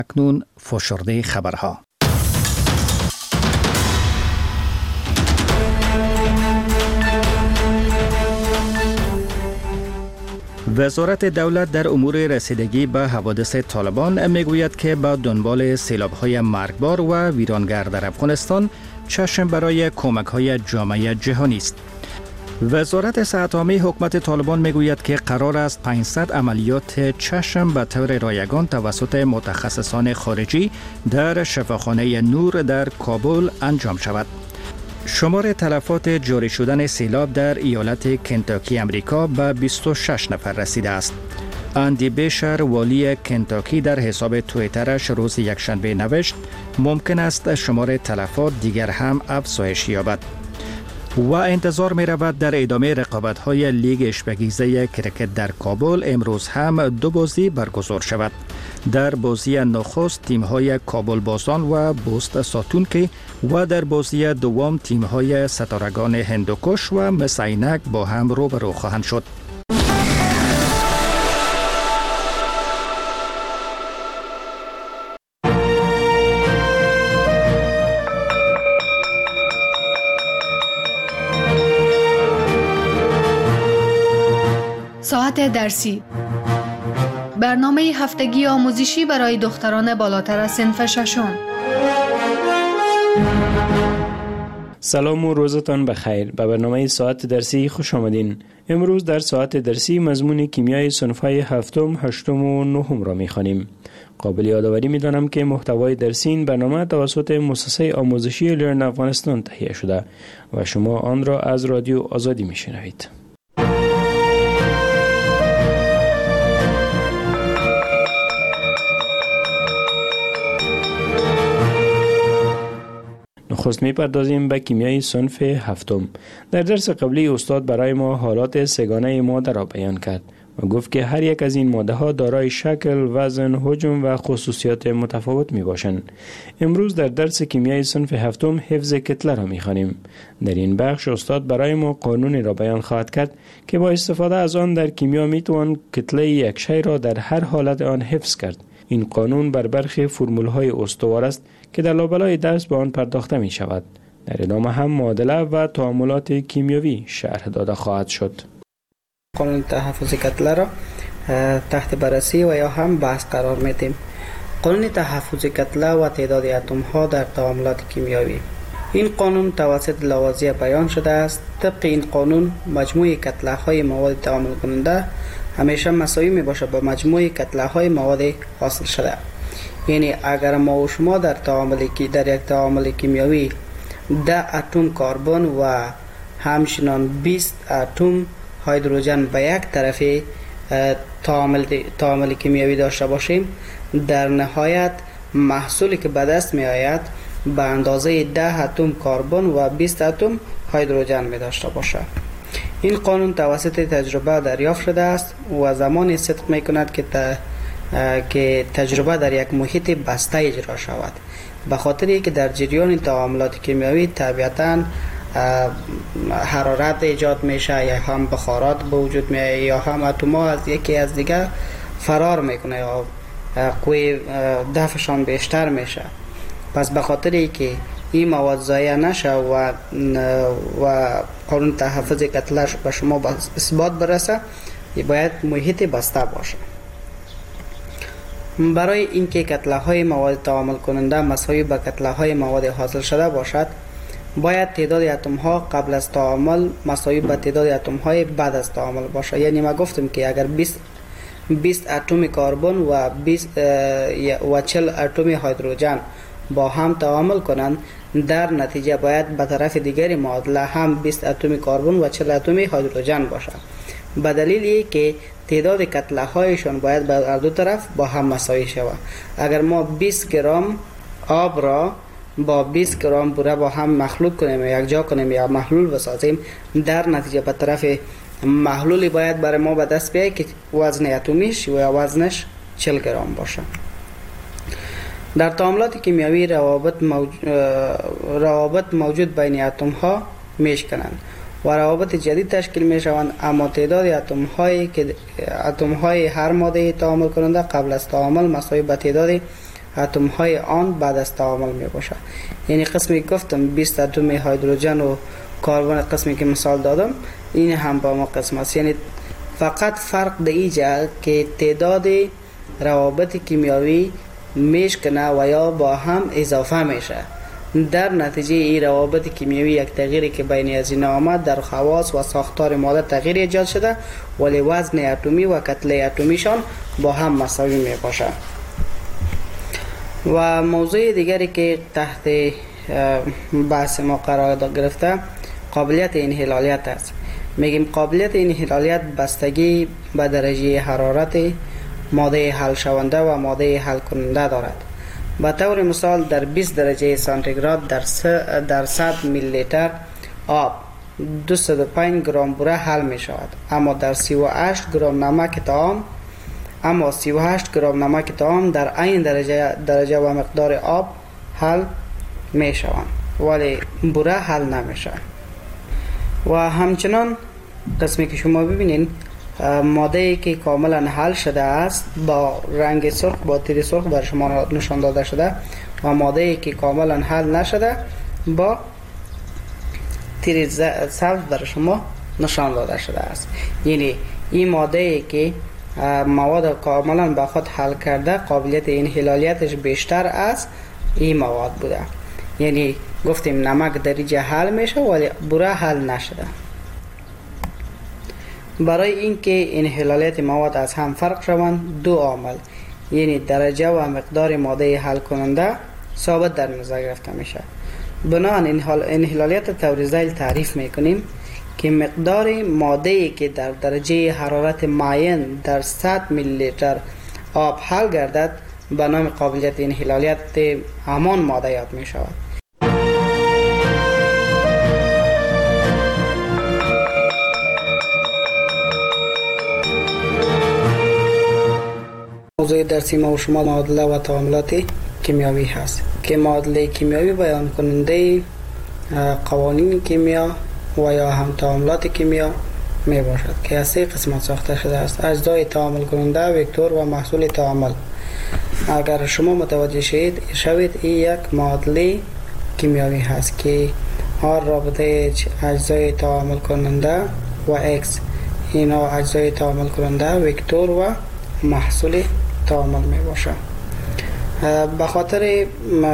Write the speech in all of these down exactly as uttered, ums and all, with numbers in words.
اکنون فشرده خبرها. وزارت دولت در امور رسیدگی به حوادث طالبان میگوید که با دنبال سیلاب‌های مرگبار و ویرانگر در افغانستان چشم برای کمک‌های جامعه جهانی است. وزارت صحت عامه حکومت طالبان میگوید که قرار است پانصد عملیات چشم به طور رایگان توسط متخصصان خارجی در شفاخانه نور در کابل انجام شود. شمار تلفات جاری شدن سیلاب در ایالت کنتاکی امریکا به بیست و شش نفر رسیده است. اندی بیشر والی کنتاکی در حساب توییترش روز یکشنبه نوشت ممکن است شمار تلفات دیگر هم افزایش یابد. و انتظار می رود در ادامه رقابت های لیگ اشبگیزه کرکت در کابل امروز هم دو بازی برگزار شود. در بازی نخست تیم های کابل بازان و بوست ساتونکی و در بازی دوم تیم های ستارگان هندوکش و مسینک با هم روبرو خواهند شد. ساعت درسی، برنامه هفتگی آموزشی برای دختران بالاتر از صنف ششم. سلام و روزتان بخیر. به برنامه ساعت درسی خوش آمدین. امروز در ساعت درسی مضمون کیمیای صنف‌های هفتم، هشتم و نهم را می‌خوانیم. قابل یادآوری می‌دانم که محتوای درسی این برنامه توسط مؤسسه آموزشی لرن افغانستان تهیه شده و شما آن را از رادیو آزادی می‌شنوید. نخست می‌پردازیم به کیمیای صنف هفتم. در درس قبلی استاد برای ما حالات سگانه ماده را بیان کرد و گفت که هر یک از این ماده ها دارای شکل، وزن، حجم و خصوصیات متفاوت می باشند. امروز در درس کیمیای صنف هفتم حفظ کتله را می خوانیم. در این بخش استاد برای ما قانونی را بیان خواهد کرد که با استفاده از آن در کیمیا می توان کتله یک شی را در هر حالت آن حفظ کرد. این قانون بر برخی فرمول‌های استوار است که در لابلای درس به آن پرداخته می شود. در ادامه هم معادله و تعاملات کیمیاوی شرح داده خواهد شد. قانون تحفظ کتله را تحت بررسی و یا هم بحث قرار میدیم. قانون تحفظ کتله و تعداد اتم ها در تعاملات کیمیاوی. این قانون توسط لاوازیه بیان شده است. طبق این قانون مجموع کتله های مواد تعامل کننده همیشه مساوی می باشد با مجموع کتله های مواد حاصل شده. یعنی اگر ما و شما در تعامل کی در یک تعامل کیمیاوی ده اتم کربن و همچنین بیست اتم هیدروژن به یک طرف تعامل تعامل کیمیاوی داشته باشیم، در نهایت محصولی که به دست می آید به اندازه ده اتم کربن و بیست اتم هیدروژن می داشته باشد. این قانون توسط تجربه دریافت شده است و زمانی صدق می کند که ت... که تجربه در یک محیط بسته اجرا شود، به خاطر اینکه در جریان تعاملات کیمیاوی طبیعتاً حرارت ایجاد میشه یا هم بخارات به وجود میاد یا هم اتم‌ها از یکی از دیگر فرار میکنه یا قوی دفعشان بیشتر میشه. پس به خاطر اینکه این مواد ضایع نشه و و قانون تحفظ کتله به شما به اثبات برسه، باید محیط بسته باشه. برای اینکه کتله های مواد تعامل کننده مساوی به کتله های مواد حاصل شده باشد، باید تعداد اتم ها قبل از تعامل مساوی به تعداد اتم های بعد از تعامل باشه. یعنی ما گفتم که اگر بیست بیست اتم کربن و بیست و چهل اتم هیدروژن با هم تعامل کنند، در نتیجه باید به طرف دیگری معادله هم بیست اتم کربن و چهل اتم هیدروژن باشد. به دلیلی که تعداد کتله هایشان باید به هر دو طرف با هم مساوی شود. اگر ما بیست گرم آب را با بیست گرم بوره با هم مخلوط کنیم یا یکجا کنیم یا محلول بسازیم، در نتیجه به طرف محلولی باید برای ما به دست بیاید که وزن اتمیش و وزنش چهل گرم باشه. در تعاملات کیمیاوی روابط موجود, روابط موجود بین اتم ها میشکنند و روابط جدید تشکیل می شوند، اما تعداد اتم هایی که اتم های هر ماده تعامل کننده قبل از تعامل مساوی به تعداد اتم های آن بعد از تعامل می باشد. یعنی قسمی گفتم بیست اتم هیدروژن و کربن، قسمی که مثال دادم این هم با ما قسم است. یعنی فقط فرق در اینجا که تعداد روابط کیمیایی میشکنه و یا با هم اضافه میشه. در نتیجه این روابط کیمیایی یک تغییری که بین از این آمد در خواص و ساختار ماده تغییر ایجاد شده، ولی وزن اتمی و کتله اتمیشان با هم مساوی می باشه. و موضوع دیگری که تحت بحث ما قرار گرفته قابلیت انحلالیت است. میگیم قابلیت انحلالیت بستگی به درجه حرارت ماده حل شونده و ماده حل کننده دارد. به طور مثال در بیست درجه سانتیگراد در در صد میلی لیتر آب دویست و پنج گرم بوره حل می شود، اما در سی و هشت گرم نمک طعام اما سی و هشت گرم نمک طعام در این درجه درجه و مقدار آب حل می شوند، ولی بوره حل نمی شود. و همچنان قسمی که شما ببینید ماده که کاملا حل شده است با رنگ سرخ با تیر سرخ بر شما نشان داده شده و ماده که کاملا حل نشده با تیر سبز بر شما نشان داده شده است. یعنی این ماده که مواد کاملا به خود حل کرده قابلیت انحلالیتش بیشتر از این مواد بوده. یعنی گفتیم نمک درجه حل میشه ولی بوره حل نشده. برای اینکه انحلالیت مواد از هم فرق شوند دو عامل یعنی درجه و مقدار ماده حل کننده ثابت در نظر گرفته میشه. بنابراین انحلالیت طور ذیل تعریف میکنیم که مقدار ماده‌ای که در درجه حرارت معین در صد میلی لیتر آب حل گردد به نام قابلیت انحلالیت همان ماده یاد می شود. موضوع درسی ما و شما معادله و تعاملات کیمیایی هست که معادله کیمیایی بیان کننده قوانین کیمیا و یا هم تعاملات کیمیا می باشد که از سه قسمت ساخته شده است: اجزای تعامل کننده، وکتور و محصول تعامل. اگر شما متوجه شوید شوید این یک معادله کیمیایی هست که آر رابطه اجزای تعامل کننده و اکس اینا اجزای تعامل کننده، وکتور و محصول تعامل می باشد. به خاطر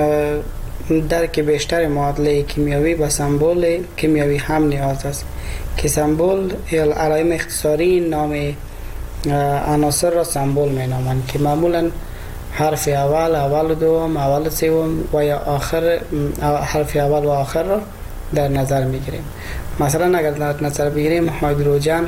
درک بیشتر معادله کیمیایی به سمبل کیمیایی هم نیاز است که سمبل یا علائم اختصاری نام عناصر را سمبل می نامند که معمولا حرف اول، اول دوم، اول سوم و یا آخر حرف اول و آخر را در نظر می گیریم. مثلا اگر در نظر بگیریم هیدروژن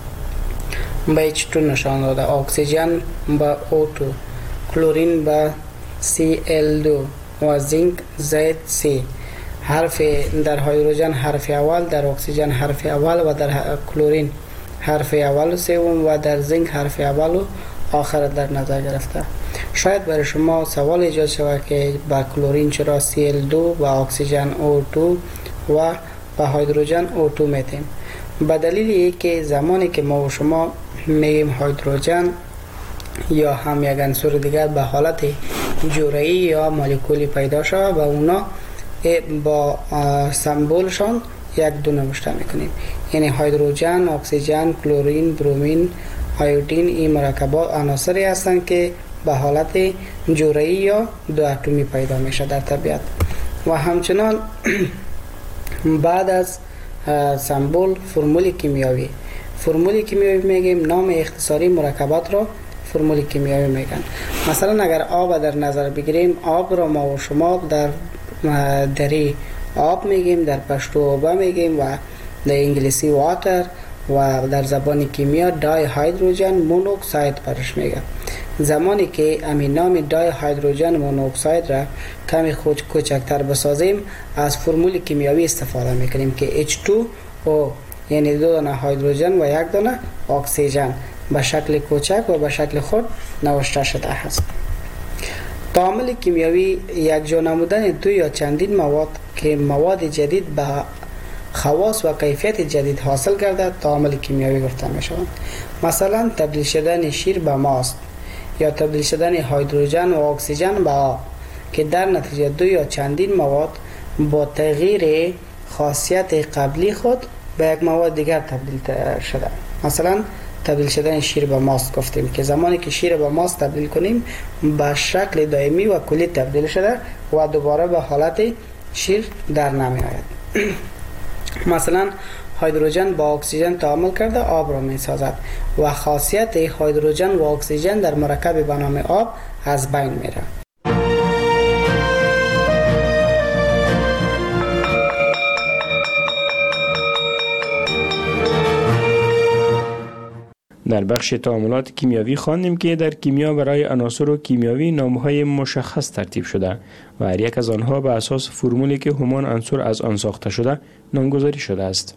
به اچ دو نشان داده، اکسیژن به او دو، کلورین به سی ال دو و زینک زد سی. حرف در هیدروژن حرف اول، در اکسیژن حرف اول و در کلورین حرف اول و سوم و در زینک حرف اول و آخر در نظر گرفته. شاید برای شما سوال ایجاد شود که با کلورین چرا سی ال دو و اکسیژن او دو و با هیدروژن او دو میتیم؟ به دلیل اینکه زمانی که ما و شما میگیم هیدروژن یا هم یک عنصر دیگر به حالت جرعه‌ای یا مولکولی پیدا شود و اونا با سمبولشان یک دو نوشته میکنیم. یعنی هیدروژن، اکسیژن، کلورین، برومین، آیودین این مرکبات عناصری هستند که به حالت جرعه‌ای یا دو اتمی پیدا میشه در طبیعت. و همچنان بعد از سمبول فرمول کیمیایی فرمول کیمیایی میگیم، نام اختصاری مرکبات را فرمول کیمیایی میگن. مثلا اگر آب در نظر بگیریم، آب را ما و شما در دری آب میگیم، در پشتو آب میگیم و در انگلیسی واتر و در زبان کیمیا دای هیدروژن مونوکساید برش میگن. زمانی که همین نام دای هیدروژن مونوکساید را کمی خود کوچکتر بسازیم از فرمول کیمیایی استفاده میکنیم که اچ دو او یعنی دو دانه هیدروژن و یک دانه اکسیژن به شکل کوچک و به شکل خود نوشته شده است. تعامل کیمیایی یک جا نمودن دو یا چندین مواد که مواد جدید به خواص و کیفیت جدید حاصل کرده تعامل کیمیایی گفته می شود. مثلا تبدیل شدن شیر به ماست یا تبدیل شدن هیدروژن و اکسیژن به آب که در نتیجه دو یا چندین مواد با تغییر خاصیت قبلی خود به یک مواد دیگر تبدیل شده. مثلا تبدیل شدن شیر به ماست گفتیم که زمانی که شیر به ماست تبدیل کنیم به شکل دائمی و کلی تبدیل شده و دوباره به حالت شیر در نمی آید. مثلا هیدروژن با اکسیژن تعامل کرده آب را می سازد و خاصیت هیدروژن و اکسیژن در مرکب به نام آب از بین میره. در بخش تعاملات کیمیاوی خواندیم که در کیمیا برای عناصر کیمیاوی نام‌های مشخص ترتیب شده و هر یک از آنها به اساس فرمولی که همان عنصر از آن ساخته شده نامگذاری شده است.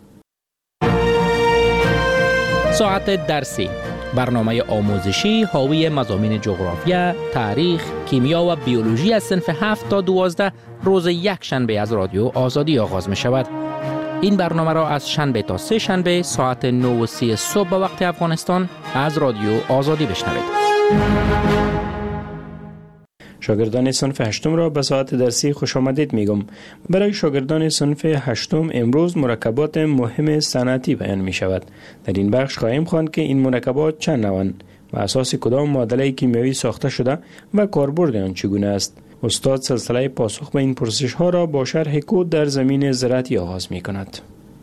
ساعت درسی، برنامه آموزشی حاوی مضامین جغرافیا، تاریخ، کیمیا و بیولوژی از صنف هفت تا دوازده روز یک شنبه از رادیو آزادی آغاز می شود. این برنامه را از شنبه تا سه شنبه ساعت نه و سی صبح به وقت افغانستان از رادیو آزادی بشنوید. شاگردان صنف هشتم را به ساعت درسی خوش آمدید میگم. برای شاگردان صنف هشتم امروز مرکبات مهم صنعتی بیان می شود. در این بخش خواهیم خواند که این مرکبات چند نوعند و اساس کدام معادله کیمیایی ساخته شده و کاربرد آن چگونه است. استاد سلسله پاسخ به این پرسش ها را با شرح کد در زمین زراعتی آغاز می کند.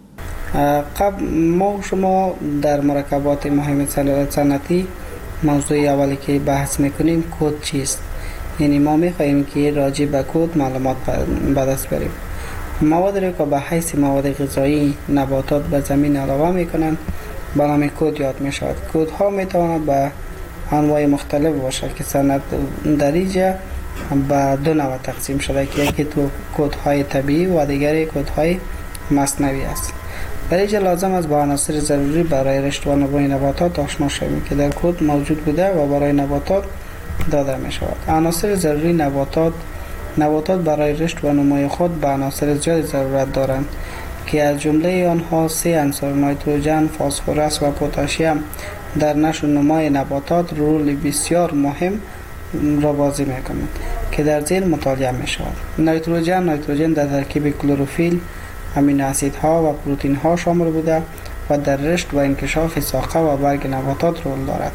قبل ما شما در مرکبات مهم صنعتی موضوع اولی که بحث میکنیم کد چیست؟ یعنی ما میخواهیم که راجع به کد معلومات به دست بریم. مواد را که به حیث مواد غذایی نباتات به زمین علاوه میکنند به نام کد یاد میشود. کد ها میتواند به انواع مختلف باشد که صنعت در اینجا به دو نوع تقسیم شده که یکی تو کدهای طبیعی و دیگری کدهای مصنوعی است. در اینجا لازم است با عناصر ضروری برای رشد و نمو نباتات آشنا شویم که در کد موجود بوده و برای نباتات داده می شود. عناصر ضروری نباتات نباتات برای رشد و نمو خود به عناصر زیادی ضرورت دارند که از جمله آنها سه عنصر نیتروژن، فسفرس و پتاسیم در نشو و نمای نباتات رول بسیار مهم را بازی میکنند که در زیر مطالعه می شود. نیتروژن نیتروژن در ترکیب کلروفیل، امینو اسیدها و پروتئین ها شامل بوده و در رشد و انکشاف ساقه و برگ نباتات رول دارد.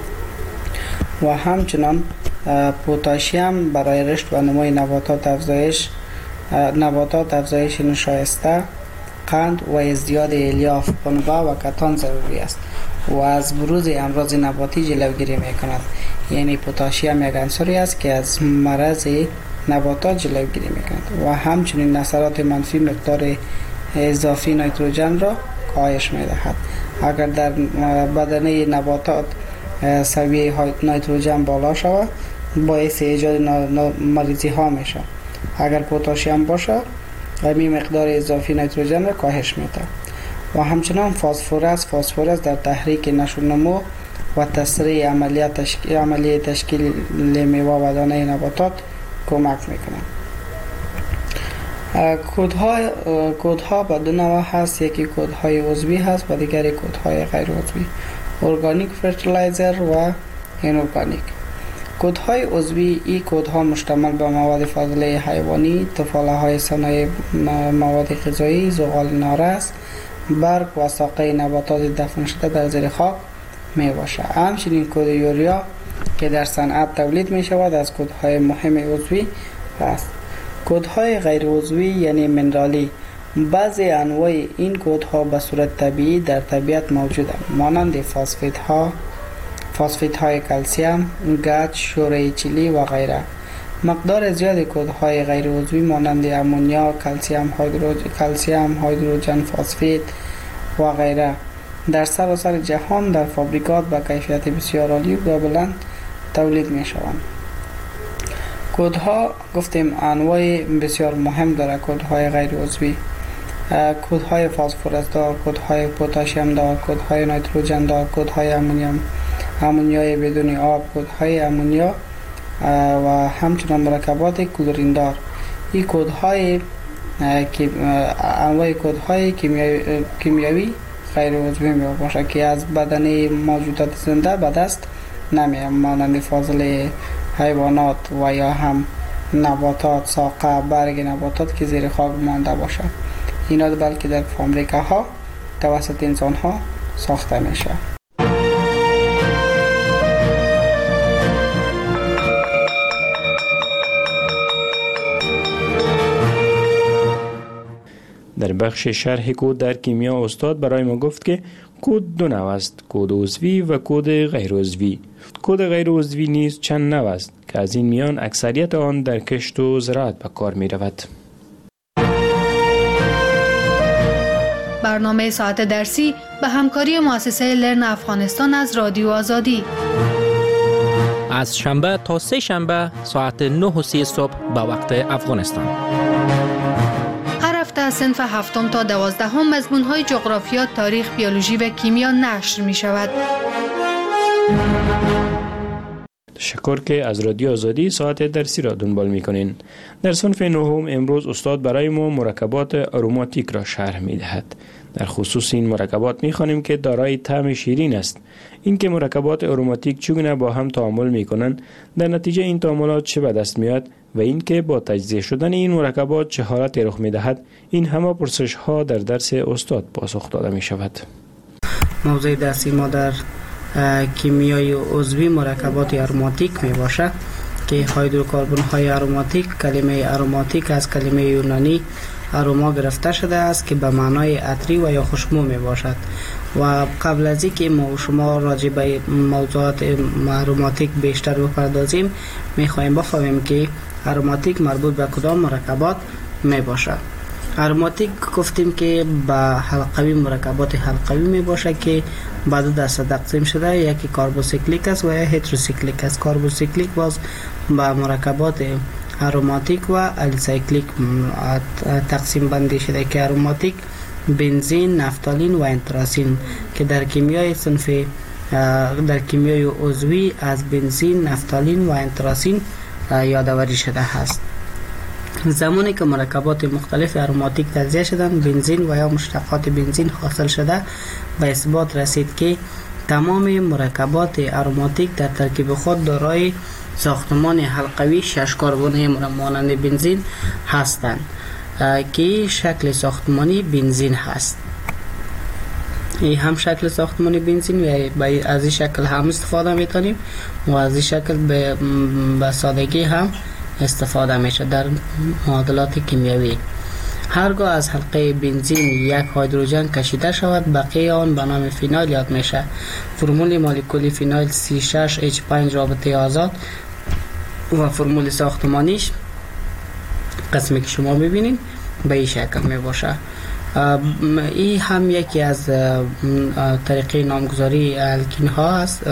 و همچنان پتاسیم برای رشد و نمای نباتات افزایش نباتات افزایش نشایسته، قند و ازدیاد الیاف، پنبه و کتان ضروری است و از بروز امراض نباتی جلوگیری میکند. یعنی پتاسیم یک عنصری است که از مرض نباتات جلوگیری میکند و همچنین اثرات منفی مقدار اضافی نیتروژن را کاهش میدهد. اگر در بدنه نباتات سویه نیتروژن بالا شود باعث ایجاد مریضی ها میشه. اگر پتاسیم باشه همین مقدار اضافی نیتروژن را کاهش میده. و همچنان فسفرس فسفرس در تحریک نشو و نمو و تسریع عملیات تشکیل عملیه تشکیل میوه و دانه نباتات کمک میکنه. کودها کودها به دو نوع هست، یکی کودهای عضوی هست و دیگری کودهای غیر عضوی، ارگانیک فرتیلایزر و اینورگانیک. کودهای عضوی این کودها مشتمل به مواد فاضله حیوانی، تفاله های صنایع مواد غذایی، زغال نارس، برگ و ساقه نباتات دفن شده در زیر خاک می باشه. همچنین کود یوریا که در صنعت تولید می شود از کودهای مهم عضوی است. کودهای غیر عضوی یعنی منرالی، بعضی انواع این کودها به صورت طبیعی در طبیعت موجودند، مانند فاسفیت ها، فاسفیت های کلسیم، گچ، شوره چیلی و غیره. مقدار زیاد کودهای غیر عضوی مانند امونیا، کلسیم هیدروژن، کلسیم هیدروژن فسفید و غیره در سراسر جهان در فابریکات با کیفیت بسیار عالی و بلند تولید می شوند. کودها گفتیم انواع بسیار مهم داره. کودهای غیر عضوی، کودهای فسفرس دار، کودهای پتاسیم دار، کودهای نیتروژن دار، کودهای امونیوم امونیای بدون آب، کودهای امونیا و همچنین مرکبات کلورین دار. این کودهای انواع کودهای کیمیاوی غیر عضوی می باشد که از بدن موجودات زنده به دست نمی مانند فاضله حیوانات و یا هم نباتات، ساقه، برگ نباتات که زیر خاک مانده باشد. اینا بلکه در فابریکه توسط انسان ها ساخته میشه. در بخش شرح کد در کیمیا استاد برای ما گفت که کد دو نوع است، کد عضوی و کد غیر عضوی. کد غیر عضوی نیز چند نوع است که از این میان اکثریت آن در کشت و زراعت به کار می رود. برنامه ساعت درسی به همکاری مؤسسه لرن افغانستان از رادیو آزادی از شنبه تا سه شنبه ساعت نه و سی صبح به وقت افغانستان. هر هفته از صنف هفتم تا دوازدهم مضمون‌های جغرافیا، تاریخ، بیولوژی و کیمیا نشر می شود. تشکر که از رادیو آزادی ساعت درسی را دنبال می کنین. در صنف نهم امروز استاد برای ما مرکبات آروماتیک را شرح می دهد. در خصوص این مرکبات می خوانیم که دارای طعم شیرین است. این که مرکبات آروماتیک چگونه با هم تعامل می کنند، در نتیجه این تعاملات چه به دست میاد و این که با تجزیه شدن این مرکبات چه حالتی رخ می دهد، این همه پرسش ها در درس استاد پاسخ داده می شود. موضوع درسی ما در کیمیای عضوی مرکبات آروماتیک می باشد که هیدروکربن های آروماتیک، کلمه آروماتیک از کلمه یونانی آروما گرفته شده است که به معنای عطری و یا خوشبو می باشد. و قبل از اینکه ما و شما راجع به موضوعات آروماتیک بیشتر بپردازیم، می خواهیم بفهمیم که آروماتیک مربوط به کدام مرکبات می باشد. آروماتیک گفتیم که به حلقوی مرکبات حلقوی می باشه که به دو دسته تقسیم شده، یکی کاربوسیکلیک است و یا هتروسیکلیک است. کاربوسیکلیک باز به مرکبات آروماتیک و الیسایکلیک تقسیم بندی شده که آروماتیک بنزین، نفتالین و انتراسین که در کیمیای صنف در کیمیای عضوی از بنزین، نفتالین و انتراسین یادآوری شده است. زمانی که مرکبات مختلف آروماتیک تجزیه شدن، بنزین و یا مشتقات بنزین حاصل شده، به اثبات رسید که تمام مرکبات آروماتیک در ترکیب خود دارای ساختمان حلقوی شش کربنی مانند بنزین هستند که شکل ساختمانی بنزین هست. این هم شکل ساختمانی بنزین و از این شکل هم استفاده میتونیم و از این شکل به, به سادگی هم استفاده میشه در معادلات کیمیایی. هرگاه از حلقه بنزین یک هیدروژن کشیده شود، بقیه آن به نام فینال یاد میشه. فرمول مولکولی فینال سی شش اچ پنج رابطه آزاد و فرمول ساختمانیش قسمی که شما میبینید به این شکل میباشه. این هم یکی از طریقه نامگذاری الکین ها است،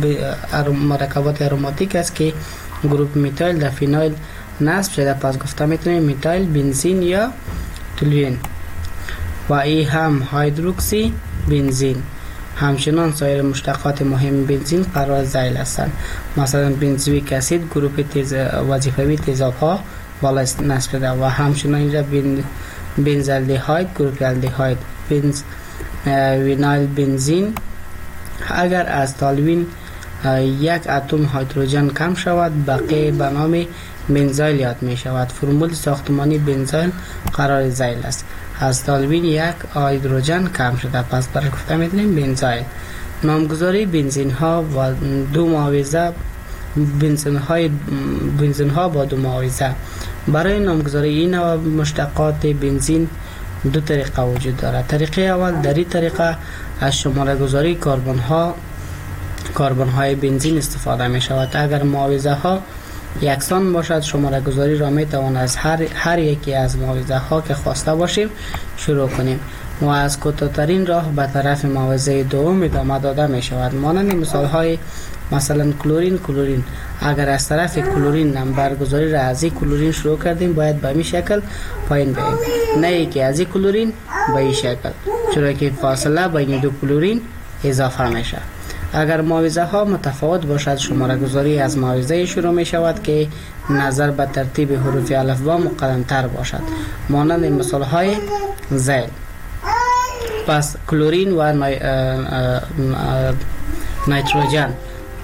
مرکبات آروماتیک است که گروپ میتایل در فینال نصب شده، پس گفته میتونیم میتایل بنزین یا تولوئین. و این هم هیدروکسی بنزین. همچنان سایر مشتقات مهم بنزین قرار ذیل هستند، مثلا بنزویک اسید گروپ تیز وظیفوی تیزاب ها بالا نصب شده و همچنان اینجا بن بنزالدهاید گروپ الدهاید. بنز وینایل بنزین. اگر از تالوین یک اتم هیدروژن کم شود، بقیه به نام بنزایل یاد می شود. فرمول ساختمانی بنزایل قرار ذیل است. از تالوین یک هیدروژن کم شده، پس برای گفته می دونیم بنزایل. نامگذاری بنزین ها و دو معاوضه بنزین های بنزین ها با دو معاوضه. برای نامگذاری این نوع مشتقات بنزین دو طریقه وجود دارد. طریقه اول، در این طریقه از شماره گذاری کربن ها کربن های بنزین استفاده می شود. اگر معاوضه ها یکسان باشد، شماره گذاری را می توان از هر هر یکی از معاوضه ها که خواسته باشیم شروع کنیم و از کوتاه‌ترین راه به طرف معاوضه دوم ادامه داده می شود. مانند مثال های مثلا کلورین کلورین. اگر از طرف کلورین نمبر گذاری را از این کلورین شروع کردیم، باید به این شکل پایین بریم، نه ای که از این کلورین به این شکل، چرا که فاصله بین دو کلورین اضافه میشه. اگر معاوضه ها متفاوت باشد، شماره گذاری از معاوضه شروع می شود که نظر به ترتیب حروف الفبا مقدم تر باشد، مانند مثال های ذیل. پس کلورین و نایتروژن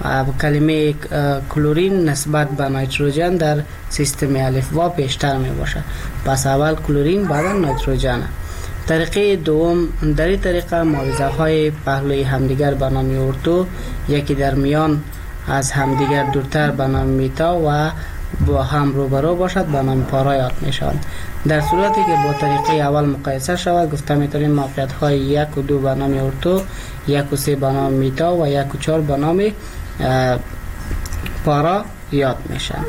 کلمه کلورین نسبت به نیتروژن در سیستم الفبا پیشتر می باشد. پس اول کلورین بعدا نیتروژن. طریقه دوم، در این طریقه ماویزه های پهلوی همدیگر به نام اردو، یکی در میان از همدیگر دورتر به نام میتا و با هم روبرو باشد به نام پارا یاد می شود. در صورتی که با طریقه اول مقایسه شود، گفته می توانیم موقعیت های یک و دو به نام اردو، یک و سه به نام میتا و یک و چهار به نام پارا یاد می شود.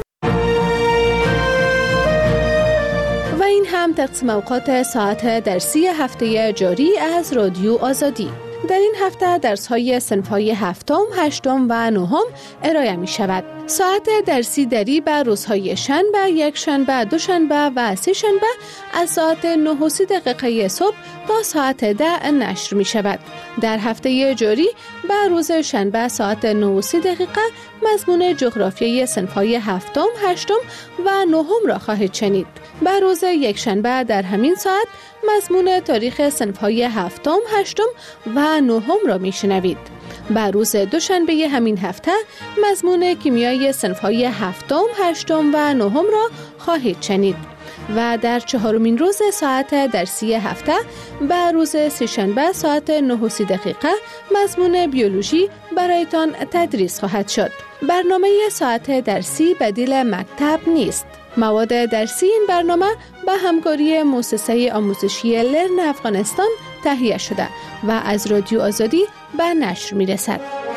و این هم تقسیم اوقات ساعت درسی هفته جاری از رادیو آزادی. در این هفته درس‌های صنف‌های هفتم، هشتم و نهم ارائه می شود. ساعت درسی دری به روزهای شنبه، یک شنبه، دو شنبه و سه شنبه از ساعت نه و سی دقیقه صبح تا ساعت ده نشر می شود. در هفته جاری به روز شنبه ساعت نه و سی دقیقه مضمون جغرافیای صنف‌های هفتم، هشتم و نهم را خواهید شنید. به روز یک شنبه در همین ساعت مضمون تاریخ صنف‌های هفتم، هشتم و نهم را میشنوید. به روز دوشنبه همین هفته مضمون کیمیای صنف‌های هفتم، هشتم و نهم را خواهید شنید. و در چهارمین روز ساعت درسی هفته به روز سه‌شنبه ساعت نه و سی دقیقه مضمون بیولوژی برایتان تدریس خواهد شد. برنامه ساعت درسی بدیل مکتب نیست. مواد درسی این برنامه به همکاری مؤسسه آموزشی لرن افغانستان تهیه شده و از رادیو آزادی به نشر می رسد.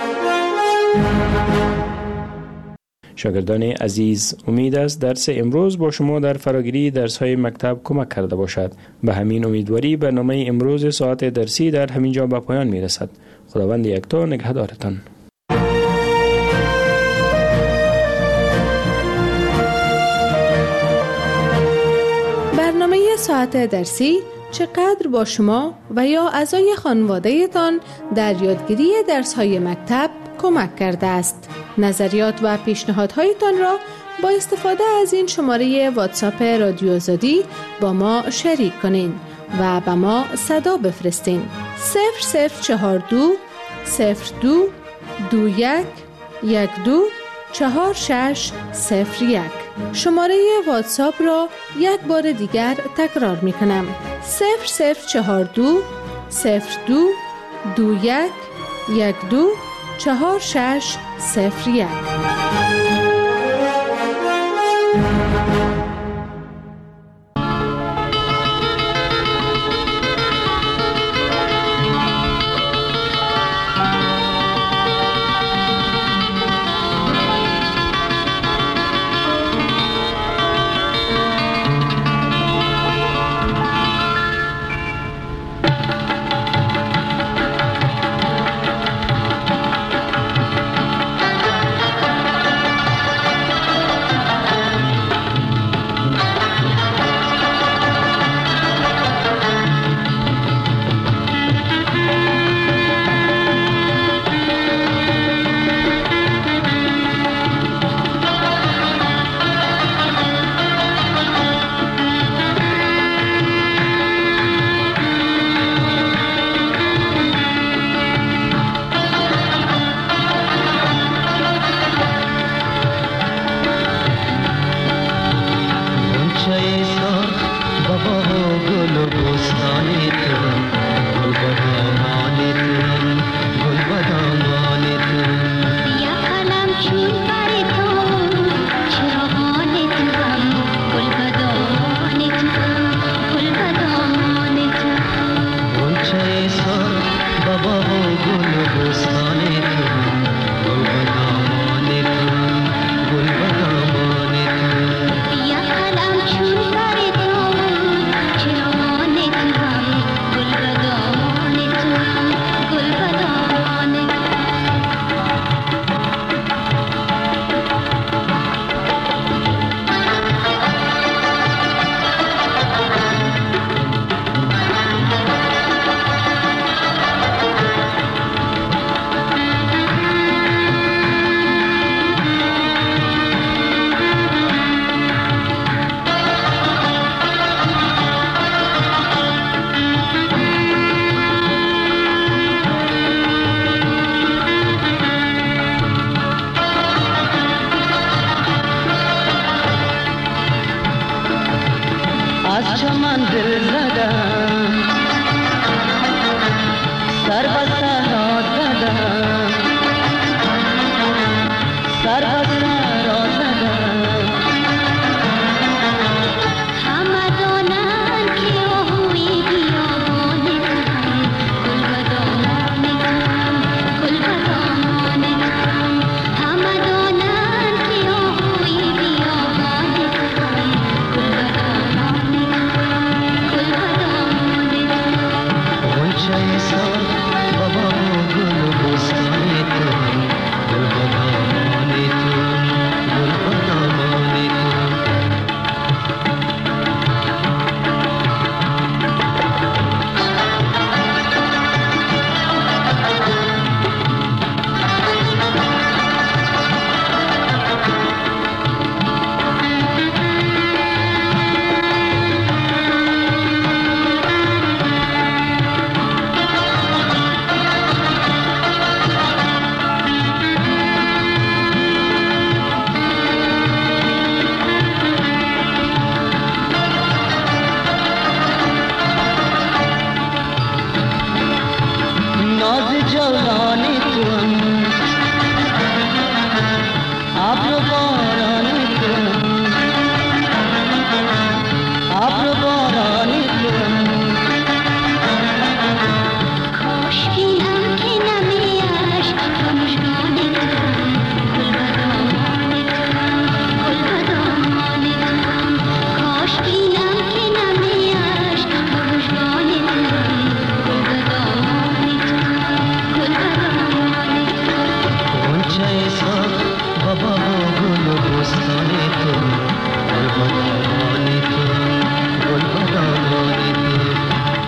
شاگردان عزیز، امید است درس امروز با شما در فراگیری درس‌های مکتب کمک کرده باشد. به همین امیدواری برنامه امروز ساعت درسی در همین جا به پایان می رسد. خداوند یکتا نگهدارتان. برنامه ساعت درسی چقدر با شما و یا اعضای خانواده تان در یادگیری درس‌های مکتب کمک کرده است. نظریات و پیشنهادهایتان را با استفاده از این شماره واتساپ رادیو آزادی با ما شریک کنین و به ما صدا بفرستین. صفر صفر چهار دو صفر دو دو یک یک دو چهار شش صفر یک. شماره واتساپ را یک بار دیگر تکرار می کنم. صفر صفر چهار دو صفر دو دو یک یک دو چهار شش صفر یک. از چمن دل زدم، سر به صحرا زدم، سر به صحرا زدم. همه دانند که آهوی بیابان توام، گل به دامان توام، گل به دامان توام. همه دانند که آهوی بیابان توام، گل به دامان توام، گل به دامان توام. غنچه سال بابا گل و بستان توام، گل به دامان توام، گل به دامان توام. ناز جولانی توام، ابر و بارانی توام، ابر و بارانی توام. کاش بینم که نمی اشک تو مژگان توام، گل به دامان توام، گل به دامان توام. کاش بینم که نمی اشک تو مژگان توام، گل به دامان توام، گل به دامان توام. غنچه سال بابا گل و بستان توام، گل به دامان توام، گل به دامان توام.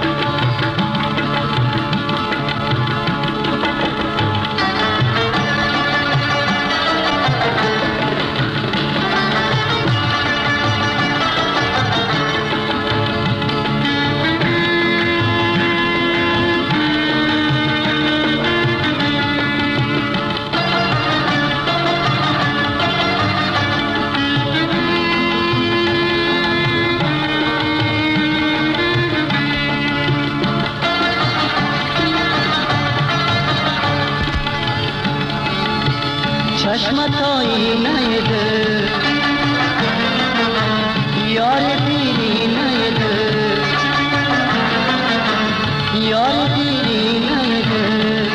چشمت آینه دل، یار دیری نیده، یار دیری نیده.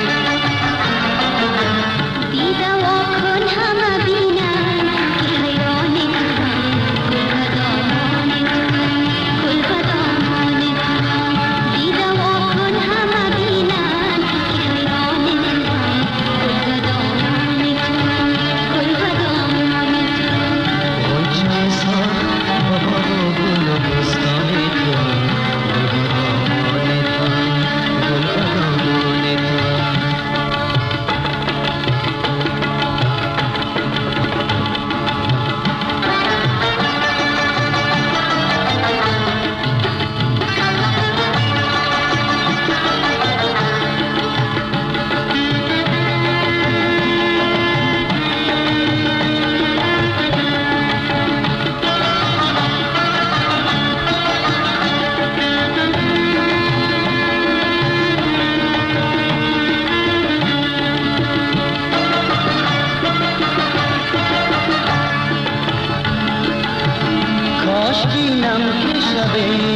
دیده واکن همه بینن که حیران توام، گل به دامان توام، گل به دامان توام. دیده واکن همه بینن که حیران توام، گل به دامان توام، گل به دامان توام. غنچه سال بابا گل و بستان توام، گل به دامان توام، گل به دامان توام. کاش بینم که شب